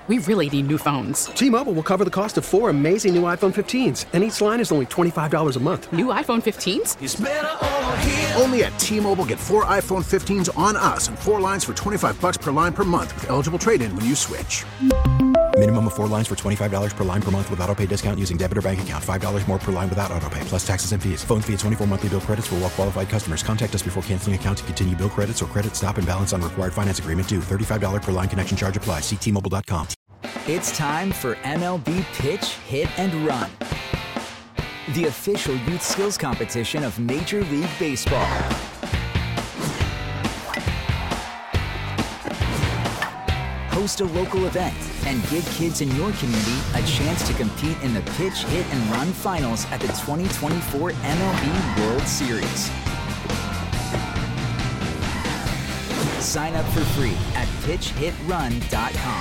We really need new phones. T-Mobile will cover the cost of 4 amazing new iPhone 15s, and each line is only $25 a month. New iPhone 15s? It's better over here. Only at T-Mobile, get 4 iPhone 15s on us and 4 lines for $25 per line per month with eligible trade-in when you switch. Minimum of 4 lines for $25 per line per month with autopay discount using debit or bank account. $5 more per line without autopay, plus taxes and fees. Phone fee at 24 monthly bill credits for well-qualified customers. Contact us before canceling account to continue bill credits or credit stop and balance on required finance agreement due. $35 per line connection charge applies. See T-Mobile.com. It's time for MLB Pitch, Hit, and Run, the official youth skills competition of Major League Baseball. Host a local event and give kids in your community a chance to compete in the Pitch, Hit, and Run finals at the 2024 MLB World Series. Sign up for free at pitchhitrun.com.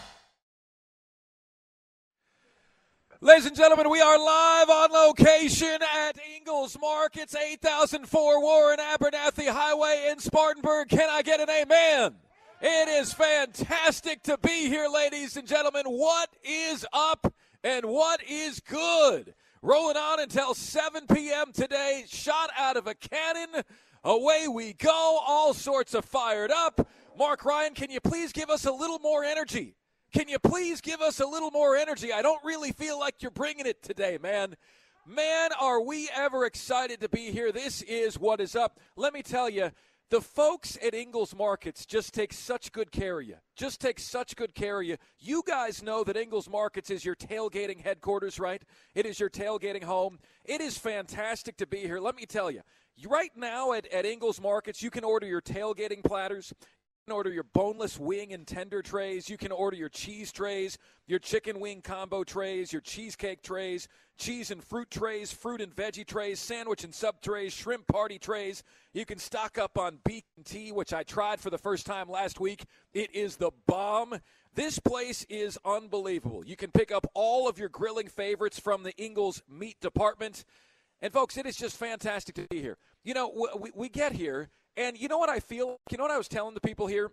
Ladies and gentlemen, we are live on location at Ingles Markets, 8004 Warren Abernathy Highway in Spartanburg. Can I get an amen? It is fantastic to be here, ladies and gentlemen. What is up and what is good? Rolling on until 7 p.m. today. Shot out of a cannon. Away we go. All sorts of fired up. Mark Ryan, can you please give us a little more energy? Can you please give us a little more energy? I don't really feel like you're bringing it today, man. Man, are we ever excited to be here. This is what is up. Let me tell you, the folks at Ingles Markets just take such good care of you. Just take such good care of you. You guys know that Ingles Markets is your tailgating headquarters, right? It is your tailgating home. It is fantastic to be here. Let me tell you, right now at Ingles Markets, you can order your tailgating platters. You can order your boneless wing and tender trays. You can order your cheese trays, your chicken wing combo trays, your cheesecake trays, cheese and fruit trays, fruit and veggie trays, sandwich and sub trays, shrimp party trays. You can stock up on beef tea, which I tried for the first time last week. It is the bomb. This place is unbelievable. You can pick up all of your grilling favorites from the Ingles meat department. And, folks, it is just fantastic to be here. You know, we get here. And you know what I feel? You know what I was telling the people here?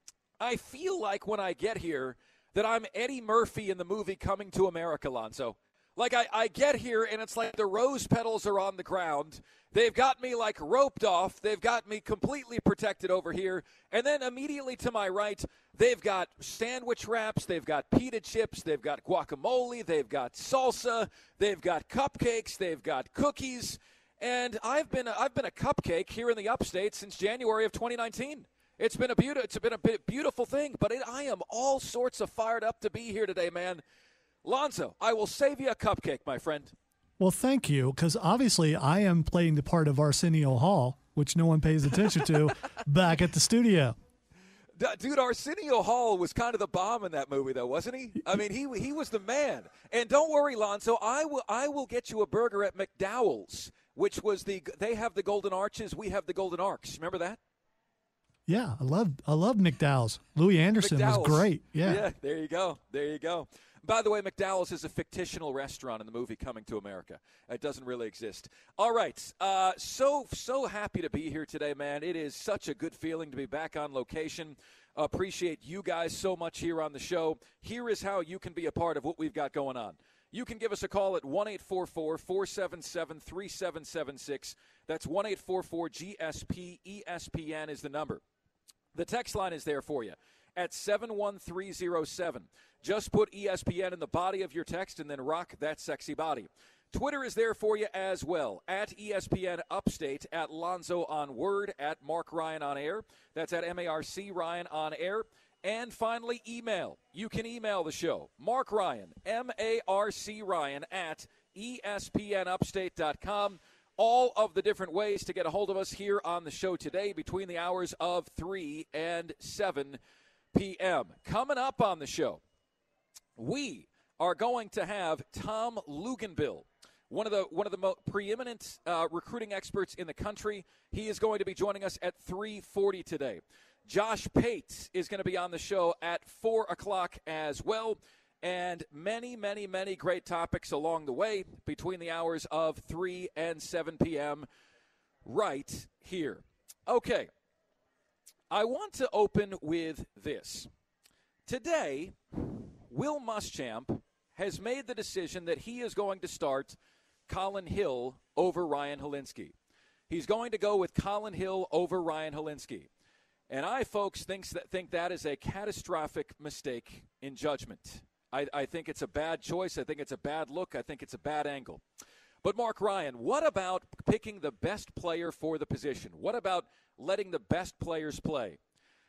I feel like when I get here that I'm Eddie Murphy in the movie Coming to America, Lonzo. Like I get here and it's like the rose petals are on the ground. They've got me like roped off. They've got me completely protected over here. And then immediately to my right, they've got sandwich wraps. They've got pita chips. They've got guacamole. They've got salsa. They've got cupcakes. They've got cookies. And I've been a cupcake here in the upstate since January of 2019. It's been a beautiful thing, but I am all sorts of fired up to be here today, man. Lonzo, I will save you a cupcake, my friend. Well, thank you, because obviously I am playing the part of Arsenio Hall, which no one pays attention to, back at the studio. Dude, Arsenio Hall was kind of the bomb in that movie, though, wasn't he? I mean, he was the man. And don't worry, Lonzo, I will get you a burger at McDowell's, which was they have the Golden Arches, we have the Golden Arcs. Remember that? Yeah, I love McDowell's. Louis Anderson was great. Yeah, there you go. By the way, McDowell's is a fictional restaurant in the movie Coming to America. It doesn't really exist. All right, so happy to be here today, man. It is such a good feeling to be back on location. Appreciate you guys so much here on the show. Here is how you can be a part of what we've got going on. You can give us a call at 1-844-477-3776. That's 1-844-GSP-ESPN is the number. The text line is there for you at 71307. Just put ESPN in the body of your text and then rock that sexy body. Twitter is there for you as well, at ESPN Upstate, at Lonzo on Word, at Mark Ryan on Air. That's at MARC Ryan on Air. And finally, email. You can email the show, Mark Ryan, MARC Ryan, at ESPNUpstate.com. All of the different ways to get a hold of us here on the show today between the hours of 3 and 7 p.m. Coming up on the show, we are going to have Tom Luginbill, one of the most preeminent recruiting experts in the country. He is going to be joining us at 3:40 today. Josh Pate is going to be on the show at 4 o'clock as well. And many, many, many great topics along the way between the hours of 3 and 7 p.m. right here. Okay, I want to open with this. Today, Will Muschamp has made the decision that he is going to start Colin Hill over Ryan Hilinski. He's going to go with Colin Hill over Ryan Hilinski. And I, folks, think that is a catastrophic mistake in judgment. I think it's a bad choice. I think it's a bad look. I think it's a bad angle. But, Mark Ryan, what about picking the best player for the position? What about letting the best players play?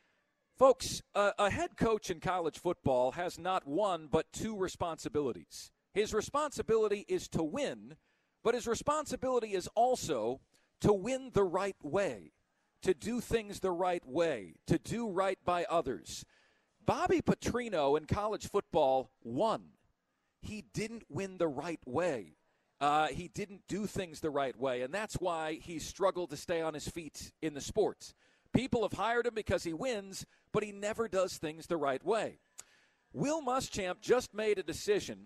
Folks, a head coach in college football has not one but two responsibilities. His responsibility is to win, but his responsibility is also to win the right way, to do things the right way, to do right by others. Bobby Petrino in college football won. He didn't win the right way. He didn't do things the right way, and that's why he struggled to stay on his feet in the sport. People have hired him because he wins, but he never does things the right way. Will Muschamp just made a decision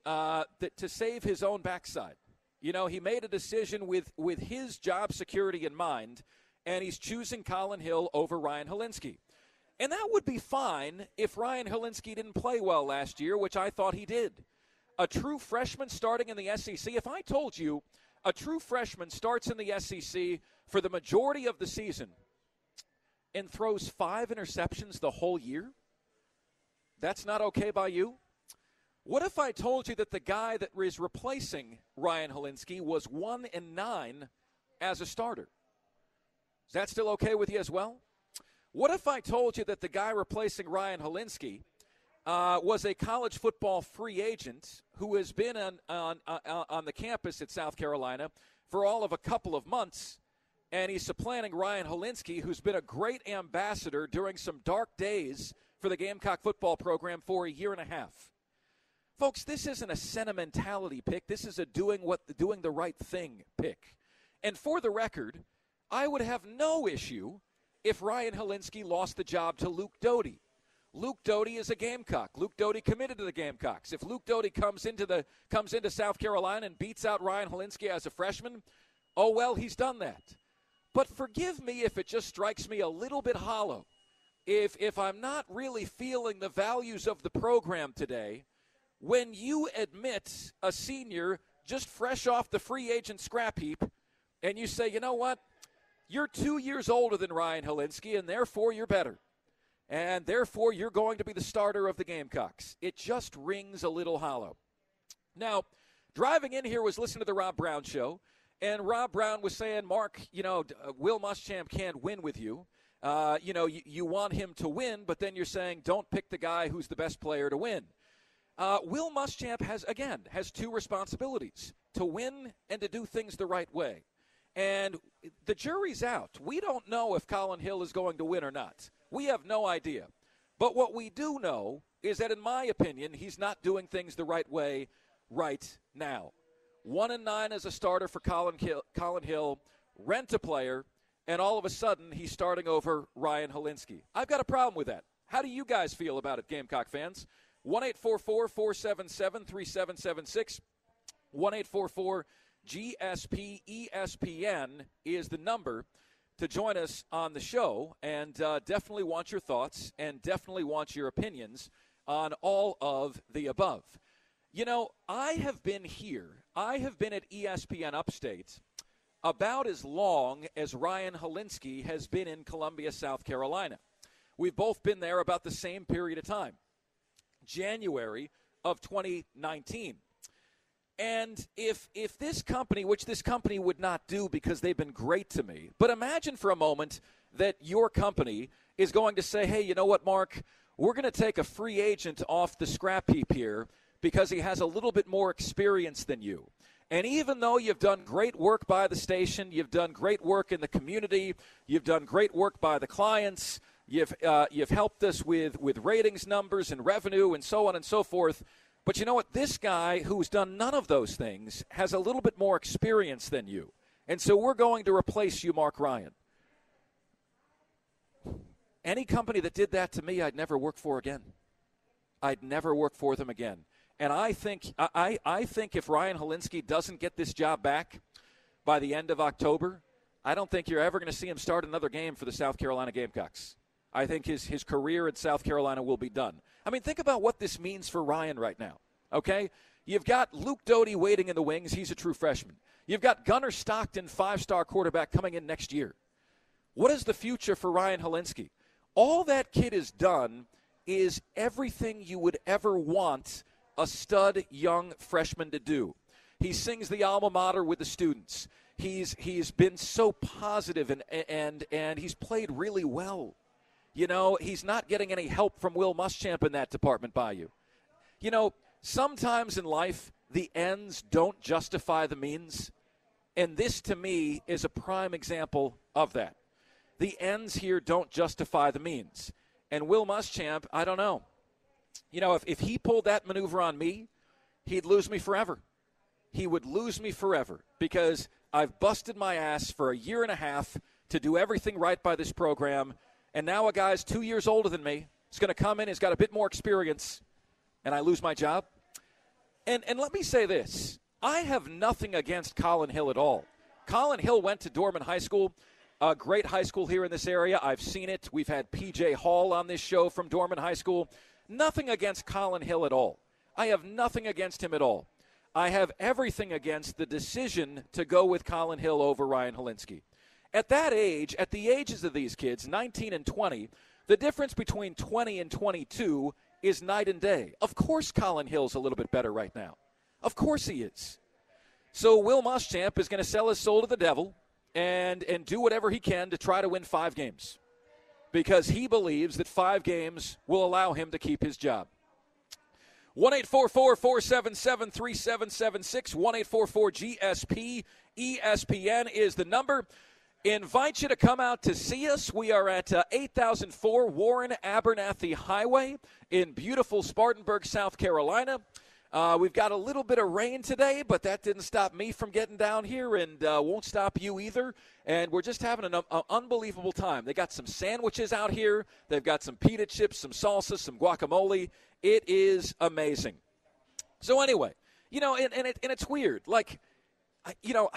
to save his own backside. You know, he made a decision with his job security in mind, and he's choosing Colin Hill over Ryan Hilinski. And that would be fine if Ryan Hilinski didn't play well last year, which I thought he did. A true freshman starting in the SEC, if I told you a true freshman starts in the SEC for the majority of the season and throws 5 interceptions the whole year, that's not okay by you? What if I told you that the guy that is replacing Ryan Hilinski was 1-9 as a starter? Is that still okay with you as well? What if I told you that the guy replacing Ryan Hilinski was a college football free agent who has been on the campus at South Carolina for all of a couple of months, and he's supplanting Ryan Hilinski, who's been a great ambassador during some dark days for the Gamecock football program for a year and a half? Folks, this isn't a sentimentality pick. This is a doing the right thing pick. And for the record, I would have no issue if Ryan Hilinski lost the job to Luke Doty. Luke Doty is a Gamecock. Luke Doty committed to the Gamecocks. If Luke Doty comes into South Carolina and beats out Ryan Hilinski as a freshman, oh well, he's done that. But forgive me if it just strikes me a little bit hollow. If I'm not really feeling the values of the program today, when you admit a senior just fresh off the free agent scrap heap, and you say, you know what, you're 2 years older than Ryan Hilinski, and therefore you're better. And therefore you're going to be the starter of the Gamecocks. It just rings a little hollow. Now, driving in here was listening to the Rob Brown Show, and Rob Brown was saying, Mark, Will Muschamp can't win with you. You want him to win, but then you're saying don't pick the guy who's the best player to win. Will Muschamp has two responsibilities, to win and to do things the right way. And the jury's out. We don't know if Colin Hill is going to win or not. We have no idea. But what we do know is that, in my opinion, he's not doing things the right way right now. 1-9 as a starter for Colin Hill, rent a player, and all of a sudden he's starting over Ryan Hilinski. I've got a problem with that. How do you guys feel about it, Gamecock fans? 1-844-477-3776, 1-844-GSP-ESPN is the number to join us on the show, and definitely want your thoughts and definitely want your opinions on all of the above. You know, I have been here. I have been at ESPN Upstate about as long as Ryan Hilinski has been in Columbia, South Carolina. We've both been there about the same period of time, January of 2019. And if this company, which this company would not do because they've been great to me, but imagine for a moment that your company is going to say, hey, you know what, Mark, we're going to take a free agent off the scrap heap here because he has a little bit more experience than you. And even though you've done great work by the station, you've done great work in the community, you've done great work by the clients, you've helped us with ratings numbers and revenue and so on and so forth, but you know what? This guy who's done none of those things has a little bit more experience than you. And so we're going to replace you, Mark Ryan. Any company that did that to me, I'd never work for again. I'd never work for them again. And I think if Ryan Hilinski doesn't get this job back by the end of October, I don't think you're ever going to see him start another game for the South Carolina Gamecocks. I think his career at South Carolina will be done. I mean, think about what this means for Ryan right now, okay? You've got Luke Doty waiting in the wings. He's a true freshman. You've got Gunnar Stockton, 5-star quarterback, coming in next year. What is the future for Ryan Hilinski? All that kid has done is everything you would ever want a stud young freshman to do. He sings the alma mater with the students. He's been so positive and he's played really well. You know, he's not getting any help from Will Muschamp in that department by you. You know, sometimes in life, the ends don't justify the means. And this, to me, is a prime example of that. The ends here don't justify the means. And Will Muschamp, I don't know. You know, if he pulled that maneuver on me, he'd lose me forever. He would lose me forever because I've busted my ass for a year and a half to do everything right by this program. And now a guy's 2 years older than me is going to come in, he's got a bit more experience, and I lose my job. And let me say this. I have nothing against Colin Hill at all. Colin Hill went to Dorman High School, a great high school here in this area. I've seen it. We've had P.J. Hall on this show from Dorman High School. Nothing against Colin Hill at all. I have nothing against him at all. I have everything against the decision to go with Colin Hill over Ryan Hilinski. At that age, at the ages of these kids, 19 and 20, the difference between 20 and 22 is night and day. Of course Colin Hill's a little bit better right now. Of course he is. So Will Muschamp is going to sell his soul to the devil and do whatever he can to try to win 5 games because he believes that 5 games will allow him to keep his job. 1-844-477-3776, 1-844-GSP, ESPN is the number. Invite you to come out to see us. We are at 8004 Warren Abernathy Highway in beautiful Spartanburg, South Carolina. We've got a little bit of rain today, but that didn't stop me from getting down here and won't stop you either. And we're just having an unbelievable time. They got some sandwiches out here. They've got some pita chips, some salsa, some guacamole. It is amazing. So anyway, you know, and it's weird. Like, you know,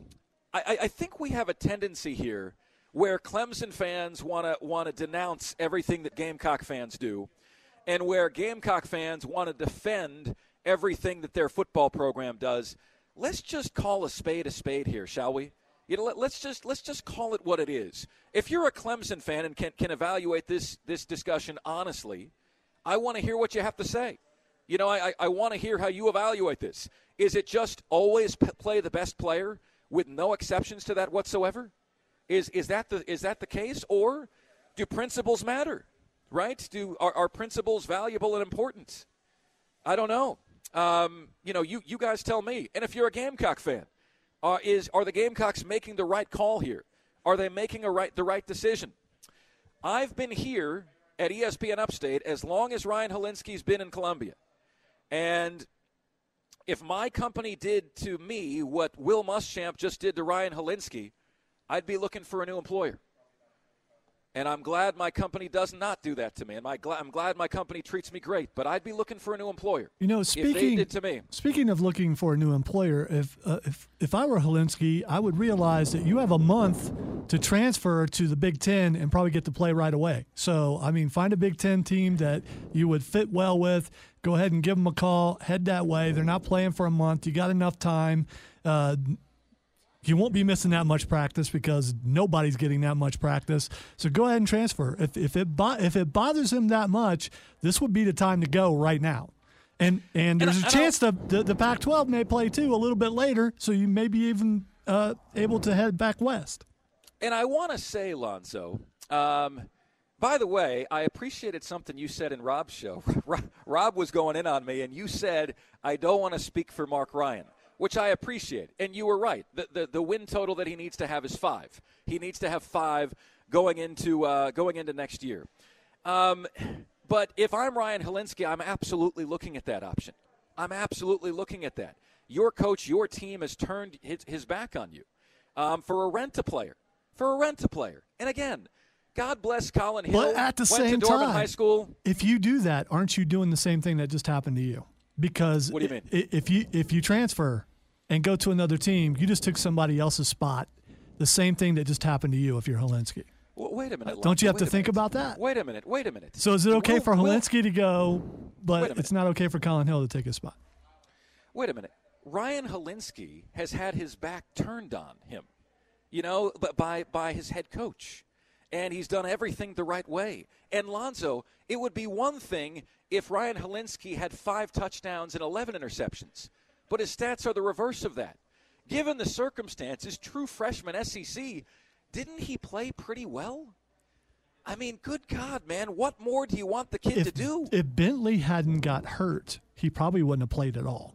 I think we have a tendency here where Clemson fans want to denounce everything that Gamecock fans do, and where Gamecock fans want to defend everything that their football program does. Let's just call a spade here, shall we? You know, let's just call it what it is. If you're a Clemson fan and can evaluate this discussion honestly, I want to hear what you have to say. You know, I want to hear how you evaluate this. Is it just always play the best player with no exceptions to that whatsoever? Is that the case, or do principles matter? Right? Are principles valuable and important? I don't know. You know, you guys tell me. And if you're a Gamecock fan, are the Gamecocks making the right call here? Are they making the right decision? I've been here at ESPN Upstate as long as Ryan Hilinski's been in Columbia. And if my company did to me what Will Muschamp just did to Ryan Hilinski, I'd be looking for a new employer. And I'm glad my company does not do that to me. And I'm glad my company treats me great. But I'd be looking for a new employer. You know, if they did to me. Speaking of looking for a new employer, if I were Hilinski, I would realize that you have a month to transfer to the Big Ten and probably get to play right away. So, I mean, find a Big Ten team that you would fit well with. Go ahead and give them a call. Head that way. They're not playing for a month. You got enough time. You won't be missing that much practice because nobody's getting that much practice. So go ahead and transfer. If it bothers him that much, this would be the time to go right now. And there's a chance the Pac-12 may play too a little bit later, so you may be even able to head back west. And I want to say, Lonzo, by the way, I appreciated something you said in Rob's show. Rob was going in on me, and you said, I don't want to speak for Mark Ryan, which I appreciate. And you were right. The win total that he needs to have is 5. He needs to have 5 going into next year. But if I'm Ryan Hilinski, I'm absolutely looking at that option. I'm absolutely looking at that. Your coach, your team has turned his back on you for a rent-a-player. And again, God bless Colin Hill. But at the same went to Dorman time, High School. If you do that, aren't you doing the same thing that just happened to you? Because what do you mean? If you transfer and go to another team, you just took somebody else's spot. The same thing that just happened to you if you're Hilinski. Wait a minute. Don't you have to think minute. about that? Wait a minute. So is it okay for Hilinski to go, but it's not okay for Colin Hill to take his spot? Wait a minute. Ryan Hilinski has had his back turned on him, by his head coach. And he's done everything the right way. And Lonzo, it would be one thing if Ryan Hilinski had 5 touchdowns and 11 interceptions. But his stats are the reverse of that. Given the circumstances, true freshman SEC, didn't he play pretty well? I mean, good God, man, what more do you want the kid to do? If Bentley hadn't got hurt, he probably wouldn't have played at all.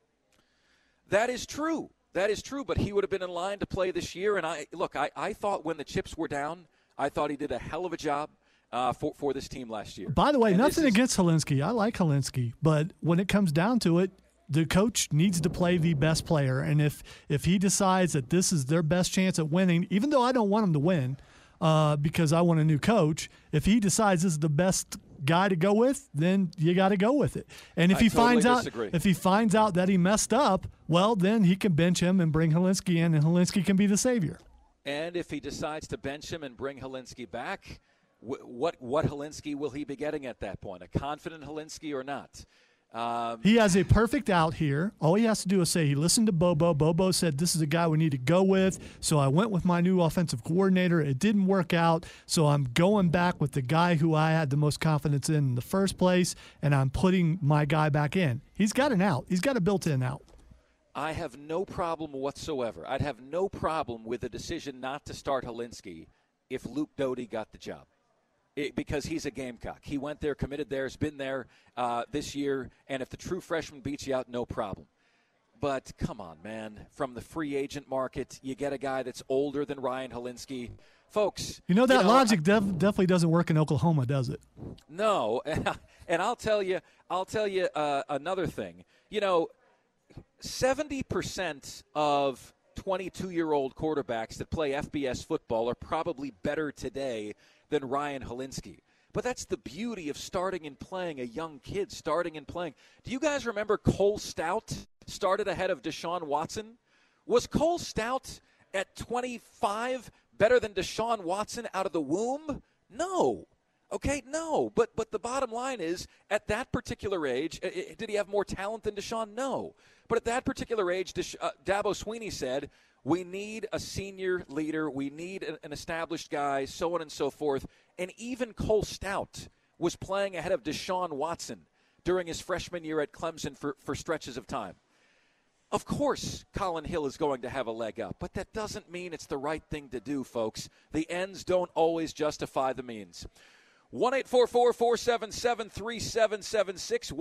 That is true. But he would have been in line to play this year. And I thought when the chips were down, I thought he did a hell of a job for this team last year. By the way, nothing against Hilinski. I like Hilinski. But when it comes down to it, the coach needs to play the best player. And if he decides that this is their best chance at winning, even though I don't want him to win because I want a new coach, if he decides this is the best guy to go with, then you got to go with it. And if he finds out that he messed up, well, then he can bench him and bring Hilinski in, and Hilinski can be the savior. And if he decides to bench him and bring Hilinski back, what Hilinski will he be getting at that point? A confident Hilinski or not? He has a perfect out here. All he has to do is say he listened to Bobo. Bobo said, this is a guy we need to go with. So I went with my new offensive coordinator. It didn't work out. So I'm going back with the guy who I had the most confidence in the first place, and I'm putting my guy back in. He's got an out. He's got a built-in out. I have no problem whatsoever. I'd have no problem with the decision not to start Hilinski if Luke Doty got the job. Because he's a Gamecock. He went there, committed there, has been there this year, and if the true freshman beats you out, no problem. But come on, man. From the free agent market, you get a guy that's older than Ryan Hilinski. Folks. Logic definitely doesn't work in Oklahoma, does it? No. And I'll tell you another thing. 70% of 22-year-old quarterbacks that play FBS football are probably better today than Ryan Hilinski. But that's the beauty of starting and playing, a young kid starting and playing. Do you guys remember Cole Stout started ahead of Deshaun Watson? Was Cole Stout at 25 better than Deshaun Watson out of the womb? No. Okay, no. But the bottom line is, at that particular age, did he have more talent than Deshaun? No. But at that particular age, Dabo Swinney said, we need a senior leader. We need an established guy, so on and so forth. And even Cole Stout was playing ahead of Deshaun Watson during his freshman year at Clemson for stretches of time. Of course, Colin Hill is going to have a leg up, but that doesn't mean it's the right thing to do, folks. The ends don't always justify the means. 1-844-477-3776,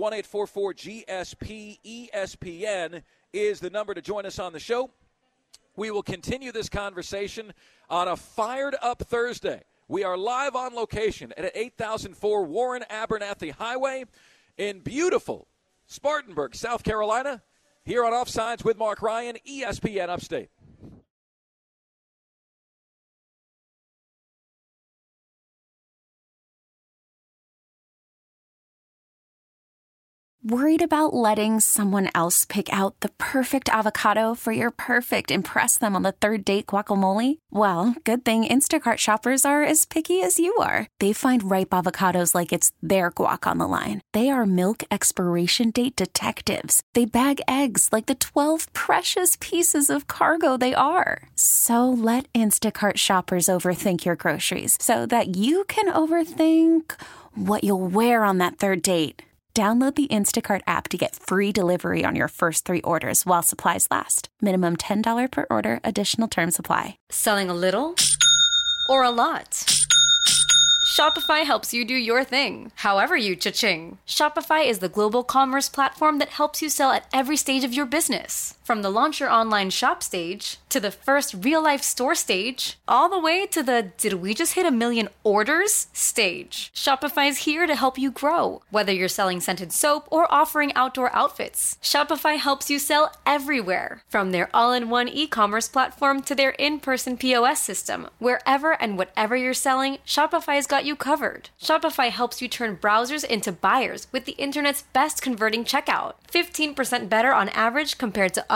1-844-GSP-ESPN is the number to join us on the show. We will continue this conversation on a fired-up Thursday. We are live on location at 8004 Warren Abernathy Highway in beautiful Spartanburg, South Carolina, here on Offsides with Mark Ryan, ESPN Upstate. Worried about letting someone else pick out the perfect avocado for your perfect impress them on the third date guacamole? Well, good thing Instacart shoppers are as picky as you are. They find ripe avocados like it's their guac on the line. They are milk expiration date detectives. They bag eggs like the 12 precious pieces of cargo they are. So let Instacart shoppers overthink your groceries so that you can overthink what you'll wear on that third date. Download the Instacart app to get free delivery on your first 3 orders while supplies last. Minimum $10 per order. Additional terms apply. Selling a little or a lot? Shopify helps you do your thing, however you cha-ching. Shopify is the global commerce platform that helps you sell at every stage of your business. From the launch your online shop stage, to the first real-life store stage, all the way to the did we just hit 1 million orders stage. Shopify's here to help you grow. Whether you're selling scented soap or offering outdoor outfits, Shopify helps you sell everywhere. From their all-in-one e-commerce platform to their in-person POS system, wherever and whatever you're selling, Shopify's got you covered. Shopify helps you turn browsers into buyers with the internet's best converting checkout. 15% better on average compared to other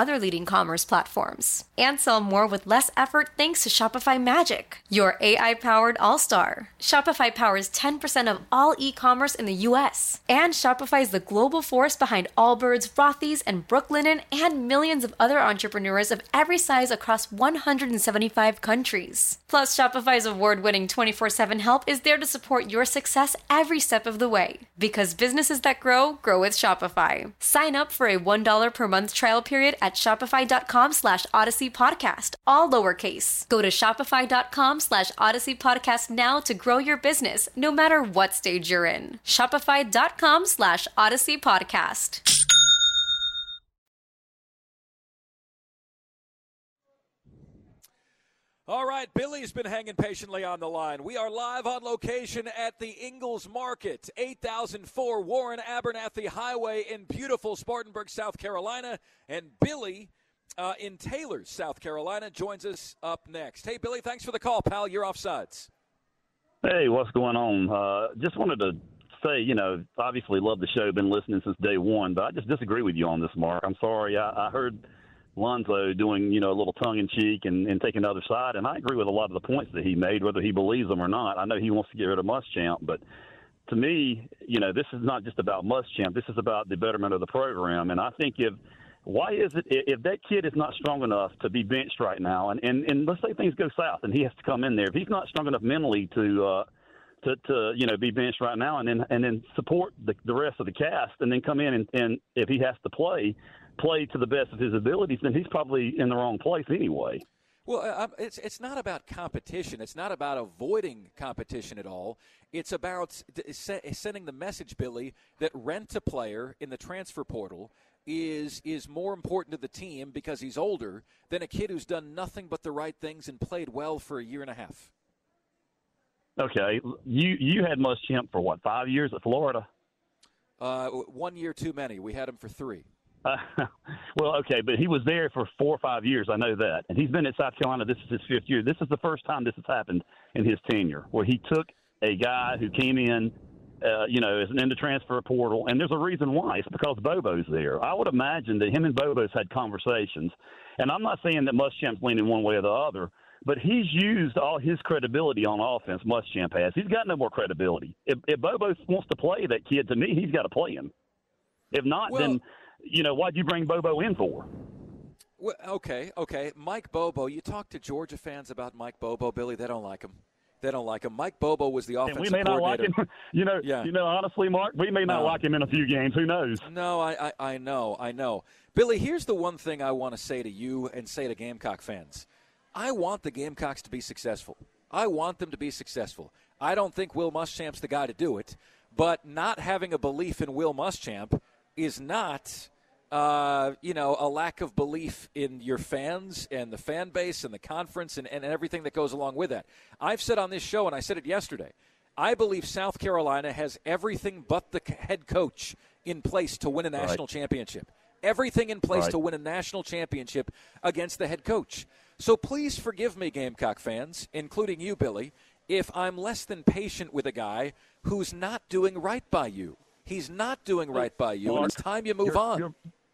other leading commerce platforms. And sell more with less effort thanks to Shopify Magic, your AI-powered all-star. Shopify powers 10% of all e-commerce in the U.S. And Shopify is the global force behind Allbirds, Rothy's, and Brooklinen, and millions of other entrepreneurs of every size across 175 countries. Plus, Shopify's award-winning 24/7 help is there to support your success every step of the way. Because businesses that grow with Shopify. Sign up for a $1 per month trial period at shopify.com/Odyssey Podcast, all lowercase. Go to shopify.com/Odyssey Podcast now to grow your business, no matter what stage you're in. Shopify.com/Odyssey Podcast. All right, Billy's been hanging patiently on the line. We are live on location at the Ingalls Market, 8004 Warren Abernathy Highway in beautiful Spartanburg, South Carolina. And Billy in Taylor, South Carolina, joins us up next. Hey, Billy, thanks for the call, pal. You're offsides. Hey, what's going on? Just wanted to say, obviously love the show, been listening since day one, but I just disagree with you on this, Mark. I'm sorry. I heard Lonzo doing, a little tongue-in-cheek and taking the other side, and I agree with a lot of the points that he made, whether he believes them or not. I know he wants to get rid of Muschamp, but to me, this is not just about Muschamp. This is about the betterment of the program, and I think if that kid is not strong enough to be benched right now, and let's say things go south and he has to come in there, if he's not strong enough mentally to be benched right now and then support the rest of the cast and then come in and if he has to play to the best of his abilities, then he's probably in the wrong place anyway. Well, it's not about competition. It's not about avoiding competition at all. It's about sending the message, Billy, that rent a player in the transfer portal is more important to the team because he's older than a kid who's done nothing but the right things and played well for a year and a half. Okay, you had Muschamp for 5 years at Florida? 1 year too many. We had him for 3. Well, okay, but he was there for 4 or 5 years. I know that. And he's been at South Carolina. This is his 5th year. This is the first time this has happened in his tenure, where he took a guy who came in, as in the transfer portal. And there's a reason why. It's because Bobo's there. I would imagine that him and Bobo's had conversations. And I'm not saying that Muschamp's leaning one way or the other, but he's used all his credibility on offense, Muschamp has. He's got no more credibility. If Bobo wants to play that kid, to me, he's got to play him. If not, then – why'd you bring Bobo in for? Well, okay. Mike Bobo, you talk to Georgia fans about Mike Bobo, Billy, they don't like him. Mike Bobo was the offensive coordinator. We may not like him. Honestly, Mark, we may not like him in a few games. Who knows? No, I know. Billy, here's the one thing I want to say to you and say to Gamecock fans. I want the Gamecocks to be successful. I want them to be successful. I don't think Will Muschamp's the guy to do it, but not having a belief in Will Muschamp is not, a lack of belief in your fans and the fan base and the conference and everything that goes along with that. I've said on this show, and I said it yesterday, I believe South Carolina has everything but the head coach in place to win a national championship. Everything in place to win a national championship against the head coach. So please forgive me, Gamecock fans, including you, Billy, if I'm less than patient with a guy who's not doing right by you. He's not doing right by you, Mark, and it's time you move on.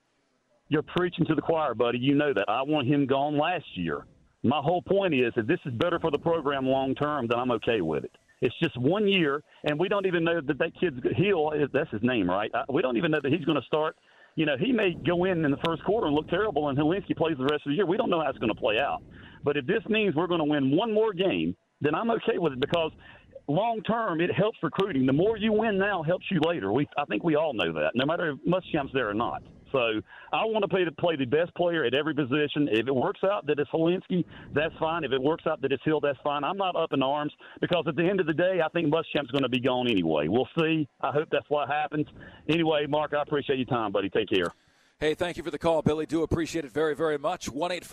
You're preaching to the choir, buddy. You know that. I want him gone last year. My whole point is if this is better for the program long term, then I'm okay with it. It's just 1 year, and we don't even know that kid's that's his name, right? We don't even know that he's going to start. He may go in the first quarter and look terrible, and Helinski plays the rest of the year. We don't know how it's going to play out. But if this means we're going to win one more game, then I'm okay with it because long term, it helps recruiting. The more you win now helps you later. I think we all know that, no matter if Muschamp's there or not. So I want to play the best player at every position. If it works out that it's Helinski, that's fine. If it works out that it's Hill, that's fine. I'm not up in arms because at the end of the day, I think Muschamp's going to be gone anyway. We'll see. I hope that's what happens. Anyway, Mark, I appreciate your time, buddy. Take care. Hey, thank you for the call, Billy. Do appreciate it very, very much.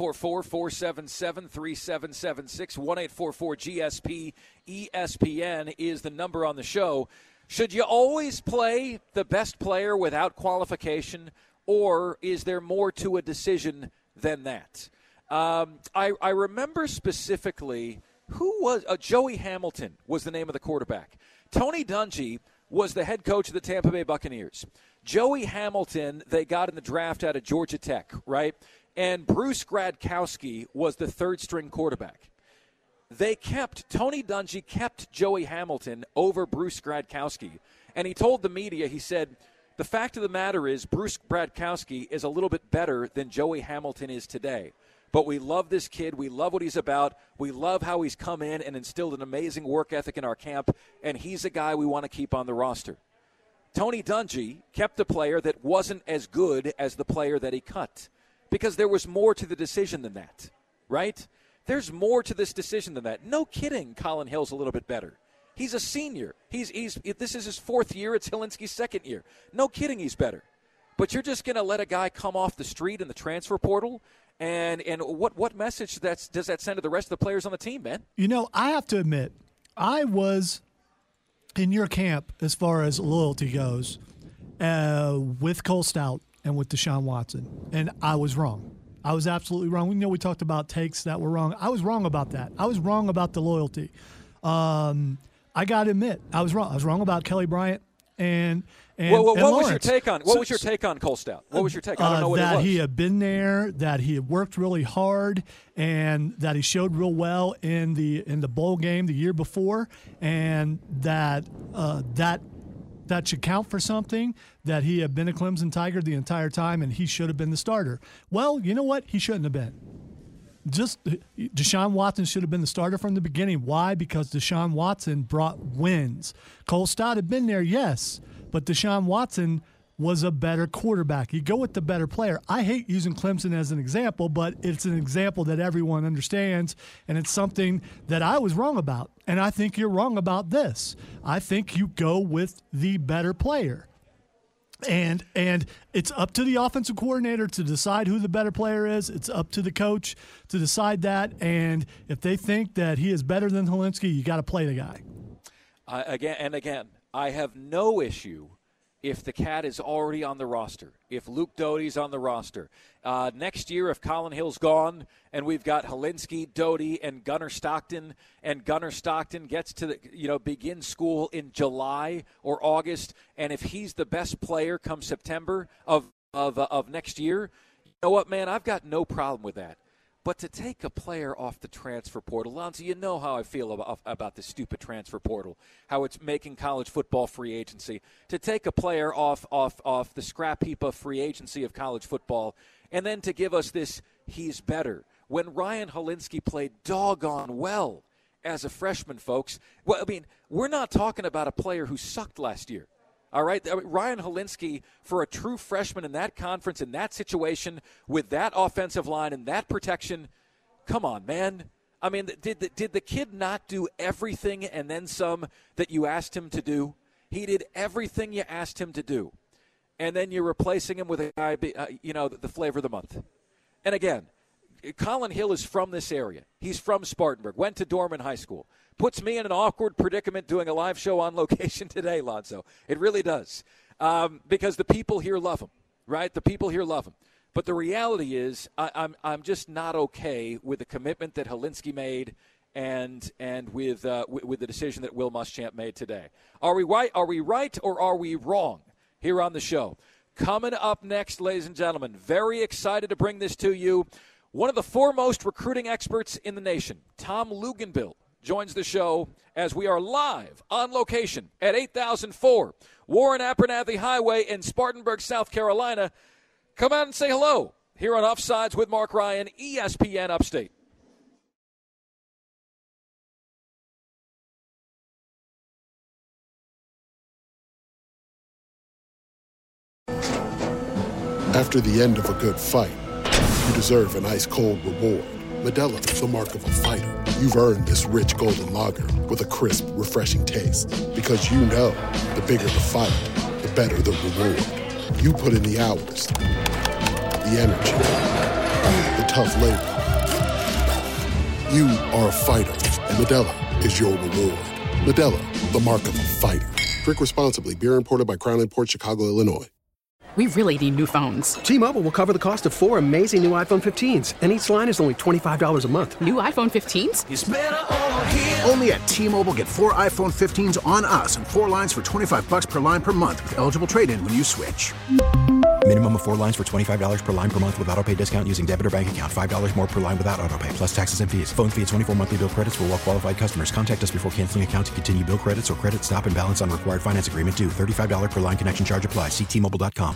1-844-477-3776. 1-844-GSP-ESPN is the number on the show. Should you always play the best player without qualification, or is there more to a decision than that? I remember specifically who was Joey Hamilton was the name of the quarterback. Tony Dungy was the head coach of the Tampa Bay Buccaneers. Joey Hamilton, they got in the draft out of Georgia Tech, right? and Bruce Gradkowski was the third-string quarterback. Tony Dungy kept Joey Hamilton over Bruce Gradkowski, and he told the media, he said, the fact of the matter is Bruce Gradkowski is a little bit better than Joey Hamilton is today. But we love this kid. We love what he's about. We love how he's come in and instilled an amazing work ethic in our camp, and he's a guy we want to keep on the roster. Tony Dungy kept a player that wasn't as good as the player that he cut because there was more to the decision than that, right? There's more to this decision than that. No kidding, Colin Hill's a little bit better. He's a senior. This is his fourth year. It's Hilinski's second year. No kidding, he's better. But you're just going to let a guy come off the street in the transfer portal? And what message does that send to the rest of the players on the team, man? You know, I have to admit, I was in your camp as far as loyalty goes with Cole Stout and with Deshaun Watson, and I was wrong. I was absolutely wrong. We talked about takes that were wrong. I was wrong about that. I was wrong about the loyalty. I got to admit, I was wrong. I was wrong about Kelly Bryant and what Lawrence. was your take on was your take on Cole Stout? What was your take? I don't know what it was. That he had been there, that he had worked really hard, and that he showed real well in the bowl game the year before, and that should count for something, that he had been a Clemson Tiger the entire time and he should have been the starter. Well, you know what? He shouldn't have been. Just Deshaun Watson should have been the starter from the beginning. Why? Because Deshaun Watson brought wins. Cole Stout had been there, yes, but Deshaun Watson was a better quarterback. You go with the better player. I hate using Clemson as an example, but it's an example that everyone understands, and it's something that I was wrong about. And I think you're wrong about this. I think you go with the better player. And it's up to the offensive coordinator to decide who the better player is. It's up to the coach to decide that. And if they think that he is better than Hilinski, you got to play the guy. Again, I have no issue if the Cat is already on the roster, if Luke Doty's on the roster. Next year, if Colin Hill's gone and we've got Hilinski, Doty, and Gunnar Stockton, and Gunnar Stockton gets to begin school in July or August, and if he's the best player come September of next year, you know what, man, I've got no problem with that. But to take a player off the transfer portal, Lonzo, you know how I feel about this stupid transfer portal, how it's making college football free agency. To take a player off the scrap heap of free agency of college football, and then to give us this, he's better. When Ryan Hilinski played doggone well as a freshman, folks. Well, I mean, we're not talking about a player who sucked last year. All right, Ryan Hilinski, for a true freshman in that conference, in that situation, with that offensive line and that protection, come on, man. I mean, did the kid not do everything and then some that you asked him to do? He did everything you asked him to do. And then you're replacing him with a guy, the flavor of the month. And again, Colin Hill is from this area. He's from Spartanburg, went to Dorman High School. Puts me in an awkward predicament doing a live show on location today, Lonzo. It really does. Because the people here love him, right? The people here love him. But the reality is I'm just not okay with the commitment that Hilinski made and with the decision that Will Muschamp made today. Are we right or are we wrong here on the show? Coming up next, ladies and gentlemen, very excited to bring this to you. One of the foremost recruiting experts in the nation, Tom Luginbill, joins the show as we are live on location at 8004 Warren Abernathy Highway in Spartanburg, South Carolina. Come out and say hello here on Offsides with Mark Ryan, ESPN Upstate. After the end of a good fight, you deserve an ice-cold reward. Modelo is the mark of a fighter. You've earned this rich golden lager with a crisp, refreshing taste. Because you know, the bigger the fight, the better the reward. You put in the hours, the energy, the tough labor. You are a fighter, and Modelo is your reward. Modelo, the mark of a fighter. Drink responsibly. Beer imported by Crown Imports, Chicago, Illinois. We really need new phones. T-Mobile will cover the cost of 4 amazing new iPhone 15s, and each line is only $25 a month. New iPhone 15s? It's better over here. Only at T-Mobile, get 4 iPhone 15s on us and 4 lines for $25 per line per month with eligible trade-in when you switch. Minimum of 4 lines for $25 per line per month with autopay discount using debit or bank account. $5 more per line without autopay, plus taxes and fees. Phone fee at 24 monthly bill credits for well-qualified customers. Contact us before canceling account to continue bill credits or credit stop and balance on required finance agreement due. $35 per line connection charge applies. See T-Mobile.com.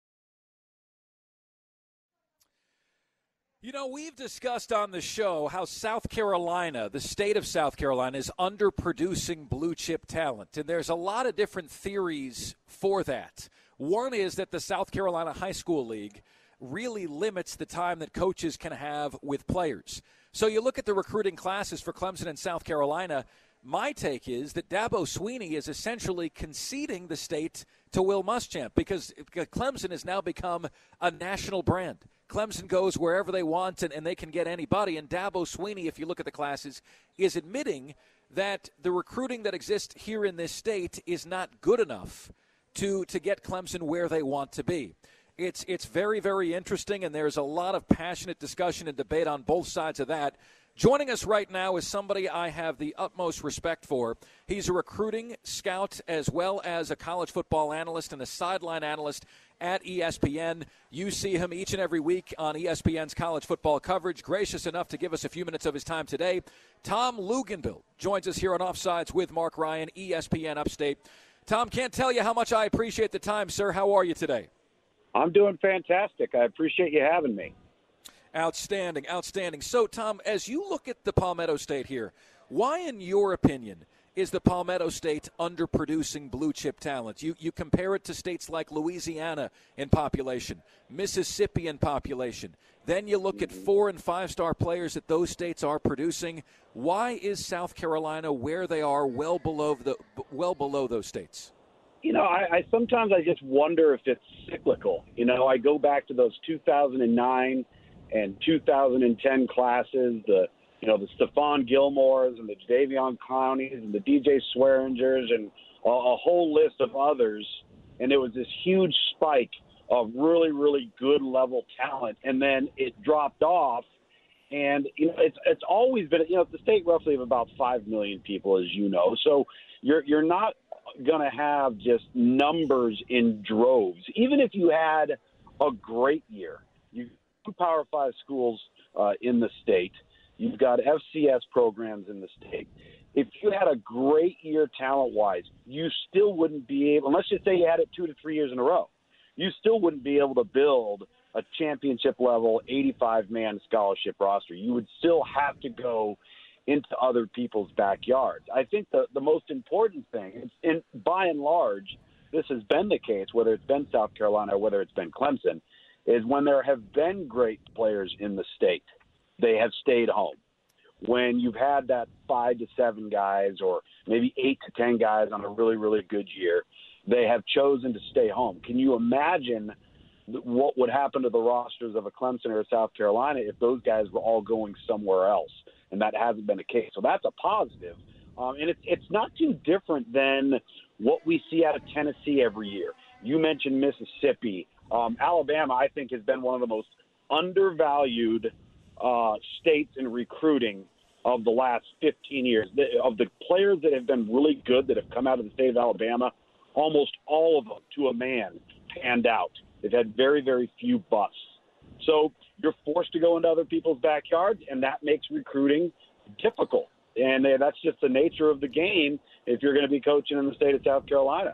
You know, we've discussed on the show how South Carolina, the state of South Carolina, is underproducing blue-chip talent. And there's a lot of different theories for that. One is that the South Carolina High School League really limits the time that coaches can have with players. So you look at the recruiting classes for Clemson and South Carolina. My take is that Dabo Swinney is essentially conceding the state to Will Muschamp because Clemson has now become a national brand. Clemson goes wherever they want, and they can get anybody. And Dabo Swinney, if you look at the classes, is admitting that the recruiting that exists here in this state is not good enough to get Clemson where they want to be. It's very, very interesting, and there's a lot of passionate discussion and debate on both sides of that. Joining us right now is somebody I have the utmost respect for. He's a recruiting scout as well as a college football analyst and a sideline analyst at ESPN. You see him each and every week on ESPN's college football coverage. Gracious enough to give us a few minutes of his time today. Tom Luginbill joins us here on Offsides with Mark Ryan, ESPN Upstate. Tom, can't tell you how much I appreciate the time, sir. How are you today? I'm doing fantastic. I appreciate you having me. Outstanding, outstanding. So, Tom, as you look at the Palmetto State here, why, in your opinion, is the Palmetto State underproducing blue-chip talent? You compare it to states like Louisiana in population, Mississippi in population. Then you look at 4- and 5-star players that those states are producing. Why is South Carolina where they are well below those states? You know, I sometimes just wonder if it's cyclical. You know, I go back to those 2009 and 2010 classes, the Stephon Gilmores and the Jadeveon Clowneys and the DJ Swearingers and a whole list of others. And there was this huge spike of really, really good level talent. And then it dropped off. And, you know, it's always been, you know, it's a state roughly of about 5 million people, as you know. So you're not going to have just numbers in droves. Even if you had a great year, you Power 5 schools in the state. You've got FCS programs in the state. If you had a great year talent-wise, you still wouldn't be able, unless you say you had it 2 to 3 years in a row, you still wouldn't be able to build a championship-level 85-man scholarship roster. You would still have to go into other people's backyards. I think the most important thing, and by and large, this has been the case, whether it's been South Carolina or whether it's been Clemson, is when there have been great players in the state, they have stayed home. When you've had that 5 to 7 guys or maybe 8 to 10 guys on a really, really good year, they have chosen to stay home. Can you imagine what would happen to the rosters of a Clemson or a South Carolina if those guys were all going somewhere else? And that hasn't been the case. So that's a positive. And it's not too different than what we see out of Tennessee every year. You mentioned Mississippi. Alabama, I think, has been one of the most undervalued states in recruiting of the last 15 years. Of the players that have been really good that have come out of the state of Alabama, almost all of them, to a man, panned out. They've had very, very few busts. So you're forced to go into other people's backyards, and that makes recruiting difficult. And that's just the nature of the game if you're going to be coaching in the state of South Carolina.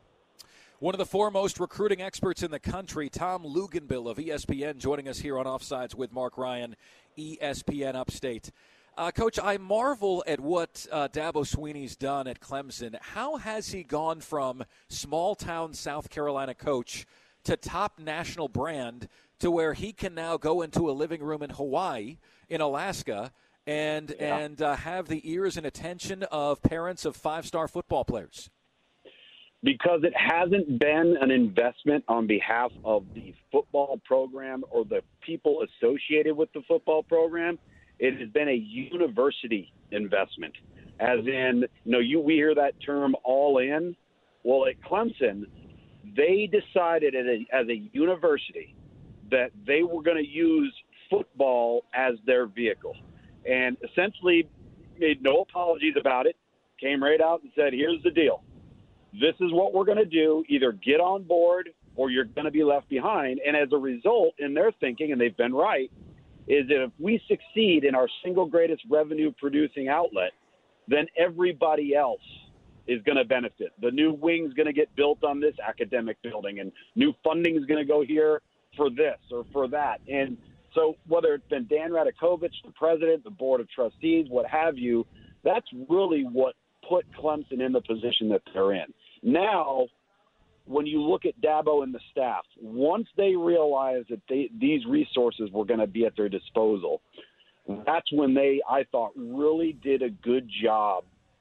One of the foremost recruiting experts in the country, Tom Luginbill of ESPN, joining us here on Offsides with Mark Ryan, ESPN Upstate. Coach, I marvel at what Dabo Swinney's done at Clemson. How has he gone from small-town South Carolina coach to top national brand to where he can now go into a living room in Hawaii, in Alaska, and have the ears and attention of parents of 5-star football players? Because it hasn't been an investment on behalf of the football program or the people associated with the football program. It has been a university investment, as in, we hear that term all in. Well, at Clemson, they decided as a university that they were going to use football as their vehicle and essentially made no apologies about it, came right out and said, here's the deal. This is what we're going to do. Either get on board or you're going to be left behind. And as a result, in their thinking, and they've been right, is that if we succeed in our single greatest revenue-producing outlet, then everybody else is going to benefit. The new wing's going to get built on this academic building, and new funding is going to go here for this or for that. And so whether it's been Dan Radakovich, the president, the board of trustees, what have you, that's really what put Clemson in the position that they're in. Now, when you look at Dabo and the staff, once they realized that these resources were going to be at their disposal, that's when they, I thought, really did a good job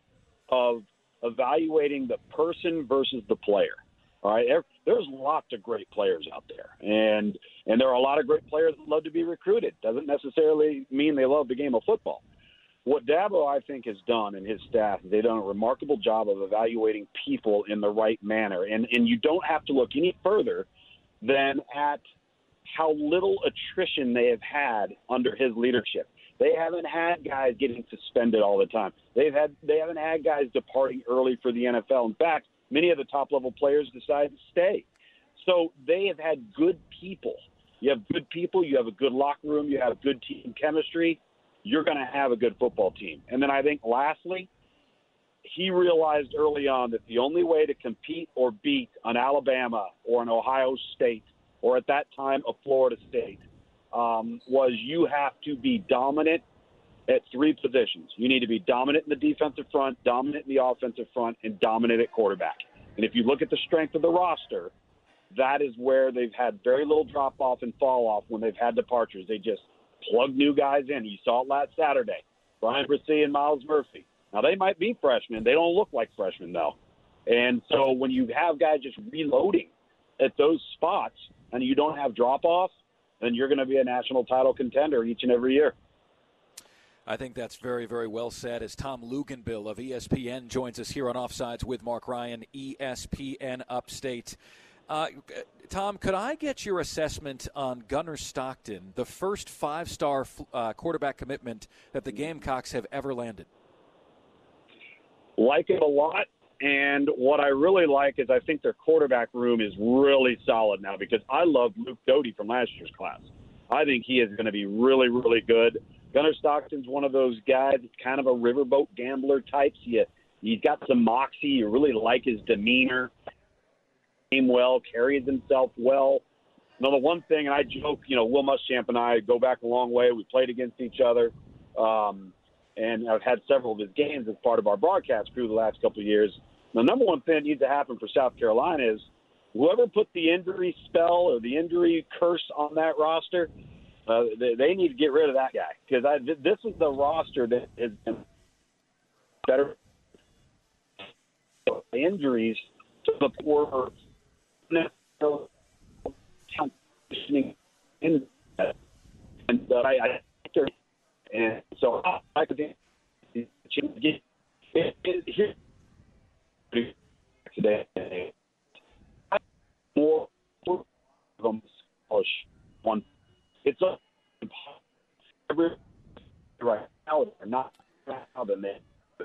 of evaluating the person versus the player. All right, there's lots of great players out there, and there are a lot of great players that love to be recruited. Doesn't necessarily mean they love the game of football. What Dabo, I think, has done, and his staff, they've done a remarkable job of evaluating people in the right manner. And you don't have to look any further than at how little attrition they have had under his leadership. They haven't had guys getting suspended all the time. They haven't had guys departing early for the NFL. In fact, many of the top-level players decide to stay. So they have had good people. You have good people. You have a good locker room. You have good team chemistry. You're going to have a good football team. And then I think lastly, he realized early on that the only way to compete or beat an Alabama or an Ohio State or at that time a Florida State was you have to be dominant at three positions. You need to be dominant in the defensive front, dominant in the offensive front, and dominant at quarterback. And if you look at the strength of the roster, that is where they've had very little drop-off and fall-off when they've had departures. They just plug new guys in. You saw it last Saturday. Brian Bresee and Miles Murphy. Now, they might be freshmen. They don't look like freshmen, though. And so when you have guys just reloading at those spots and you don't have drop-off, then you're going to be a national title contender each and every year. I think that's very, very well said as Tom Luginbill of ESPN joins us here on Offsides with Mark Ryan, ESPN Upstate. Tom, could I get your assessment on Gunnar Stockton, the first five-star quarterback commitment that the Gamecocks have ever landed? Like it a lot, and what I really like is I think their quarterback room is really solid now because I love Luke Doty from last year's class. I think he is going to be really, really good. Gunnar Stockton's one of those guys that's kind of a riverboat gambler type. He's got some moxie. You really like his demeanor. Well, carries himself well. Now, the one thing, and I joke, Will Muschamp and I go back a long way. We played against each other, and I've had several of his games as part of our broadcast crew the last couple of years. The number one thing that needs to happen for South Carolina is whoever put the injury spell or the injury curse on that roster, they need to get rid of that guy because this is the roster that has been better injuries to the poor. And so I could get here today. More of them one. It's right now they're not now than they.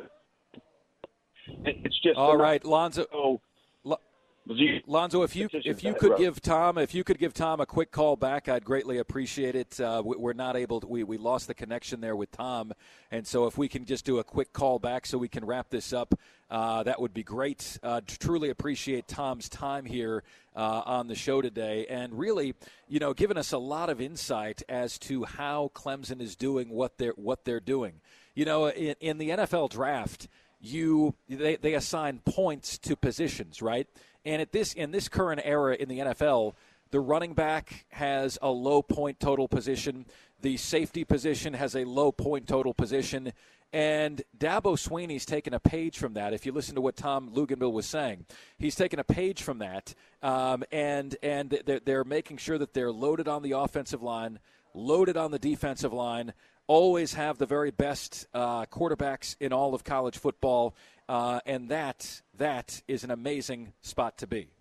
It's just all right, Lonzo. Lonzo, if you could give Tom a quick call back, I'd greatly appreciate it. We're not able to, we lost the connection there with Tom, and so if we can just do a quick call back so we can wrap this up, that would be great. Truly appreciate Tom's time here on the show today, and really, giving us a lot of insight as to how Clemson is doing what they're doing. In the NFL draft, they assign points to positions, right? And in this current era in the NFL, the running back has a low point total position. The safety position has a low point total position. And Dabo Swinney's taken a page from that. If you listen to what Tom Luginbill was saying, he's taken a page from that. And they're making sure that they're loaded on the offensive line, loaded on the defensive line, always have the very best quarterbacks in all of college football. And that is an amazing spot to be.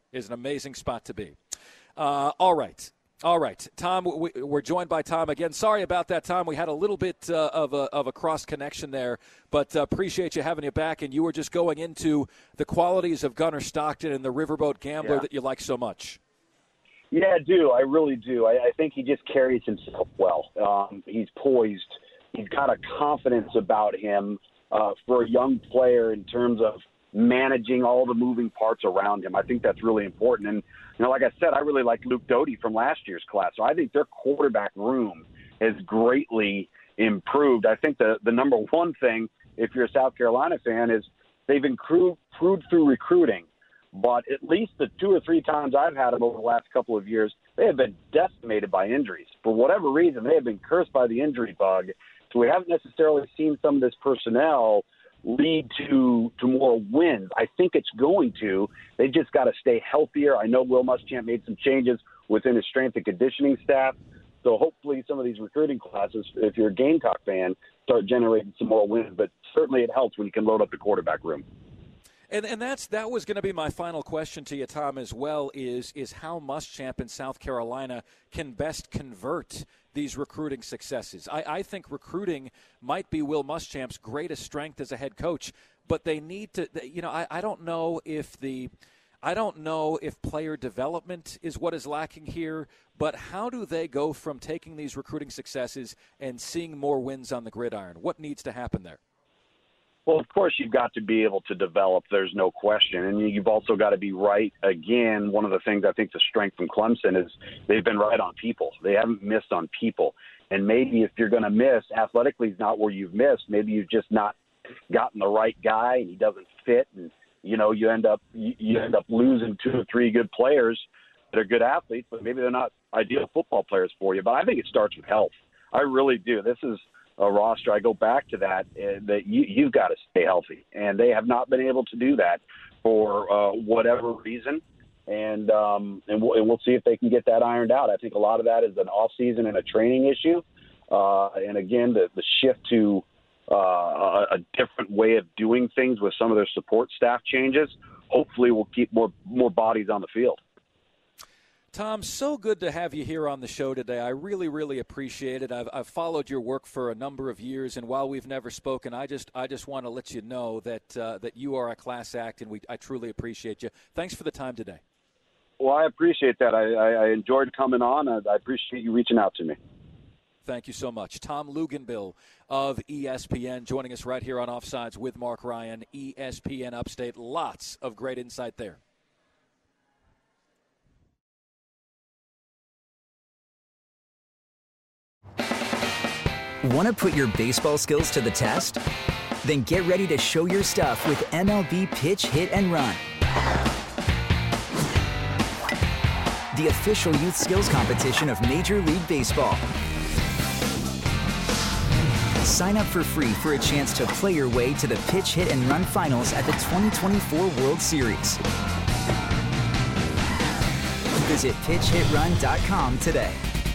All right. Tom, we're joined by Tom again. Sorry about that, Tom. We had a little bit of a cross connection there, but appreciate you having you back. And you were just going into the qualities of Gunnar Stockton and the riverboat gambler that you like so much. Yeah, I do. I really do. I think he just carries himself well. He's poised. He's got a confidence about him for a young player in terms of managing all the moving parts around him. I think that's really important. And, like I said, I really like Luke Doty from last year's class. So I think their quarterback room has greatly improved. I think the number one thing, if you're a South Carolina fan, is they've improved through recruiting. But at least the 2 or 3 times I've had them over the last couple of years, they have been decimated by injuries. For whatever reason, they have been cursed by the injury bug. So we haven't necessarily seen some of this personnel lead to more wins. I think it's going to. They just got to stay healthier. I know Will Muschamp made some changes within his strength and conditioning staff. So hopefully some of these recruiting classes, if you're a Gamecock fan, start generating some more wins. But certainly it helps when you can load up the quarterback room. And that was going to be my final question to you, Tom, as well, is how Muschamp in South Carolina can best convert these recruiting successes. I think recruiting might be Will Muschamp's greatest strength as a head coach, but they need to, I don't know if player development is what is lacking here, but how do they go from taking these recruiting successes and seeing more wins on the gridiron? What needs to happen there? Well, of course, you've got to be able to develop. There's no question. And you've also got to be right. Again, one of the things I think the strength from Clemson is they've been right on people. They haven't missed on people. And maybe if you're going to miss, athletically is not where you've missed. Maybe you've just not gotten the right guy and he doesn't fit. And, you end up losing 2 or 3 good players that are good athletes, but maybe they're not ideal football players for you. But I think it starts with health. I really do. This is a roster, I go back to that you've got to stay healthy, and they have not been able to do that for whatever reason, and we'll see if they can get that ironed out. I think a lot of that is an off season and a training issue, and again the shift to a different way of doing things with some of their support staff changes. Hopefully, we'll keep more bodies on the field. Tom, so good to have you here on the show today. I really, really appreciate it. I've followed your work for a number of years, and while we've never spoken, I just want to let you know that you are a class act, and I truly appreciate you. Thanks for the time today. Well, I appreciate that. I enjoyed coming on. I appreciate you reaching out to me. Thank you so much. Tom Luginbill of ESPN joining us right here on Offsides with Mark Ryan, ESPN Upstate. Lots of great insight there. Want to put your baseball skills to the test? Then get ready to show your stuff with MLB Pitch, Hit, and Run. The official youth skills competition of Major League Baseball. Sign up for free for a chance to play your way to the Pitch, Hit, and Run finals at the 2024 World Series. Visit pitchhitrun.com today.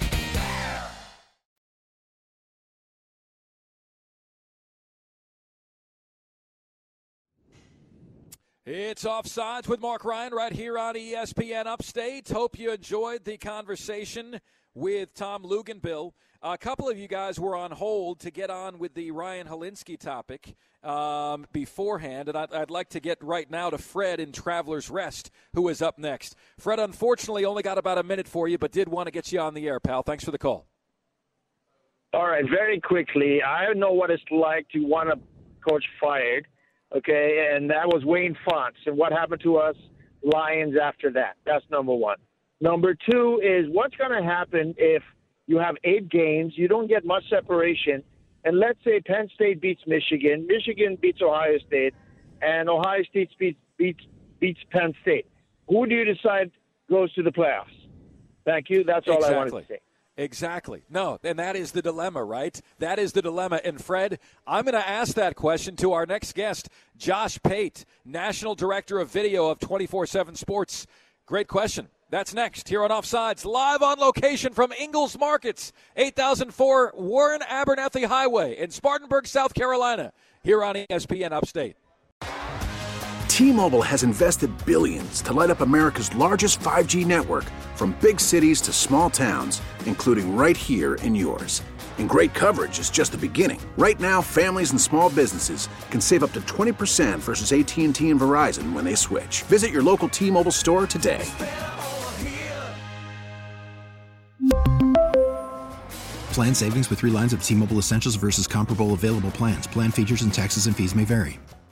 It's Offsides with Mark Ryan right here on ESPN Upstate. Hope you enjoyed the conversation with Tom Luginbill. A couple of you guys were on hold to get on with the Ryan Hilinski topic beforehand, and I'd like to get right now to Fred in Travelers Rest, who is up next. Fred, unfortunately, only got about a minute for you, but did want to get you on the air, pal. Thanks for the call. All right, very quickly, I know what it's like to want a coach fired. Okay, and that was Wayne Fonts. And what happened to us Lions after that? That's number one. Number two is what's going to happen if you have 8 games, you don't get much separation, and let's say Penn State beats Michigan, Michigan beats Ohio State, and Ohio State beats Penn State. Who do you decide goes to the playoffs? Thank you. That's all I wanted to say. Exactly. No, and that is the dilemma, right? That is the dilemma. And, Fred, I'm going to ask that question to our next guest, Josh Pate, National Director of Video of 24/7 Sports. Great question. That's next here on Offsides, live on location from Ingalls Markets, 8004 Warren Abernathy Highway in Spartanburg, South Carolina, here on ESPN Upstate. T-Mobile has invested billions to light up America's largest 5G network, from big cities to small towns, including right here in yours. And great coverage is just the beginning. Right now, families and small businesses can save up to 20% versus AT&T and Verizon when they switch. Visit your local T-Mobile store today. Plan savings with 3 lines of T-Mobile Essentials versus comparable available plans. Plan features and taxes and fees may vary.